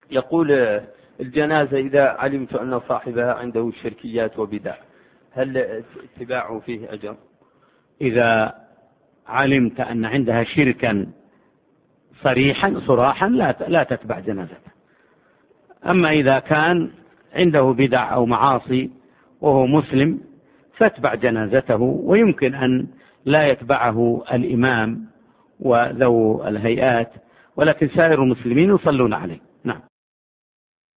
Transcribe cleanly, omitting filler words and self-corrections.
يقول الجنازة إذا علمت أن صاحبها عنده شركيات وبدع هل اتباعه فيه أجر؟ إذا علمت أن عندها شركا صراحا لا تتبع جنازته. أما إذا كان عنده بدع أو معاصي وهو مسلم فاتبع جنازته، ويمكن أن لا يتبعه الإمام وذو الهيئات، ولكن سائر المسلمين يصلون عليه.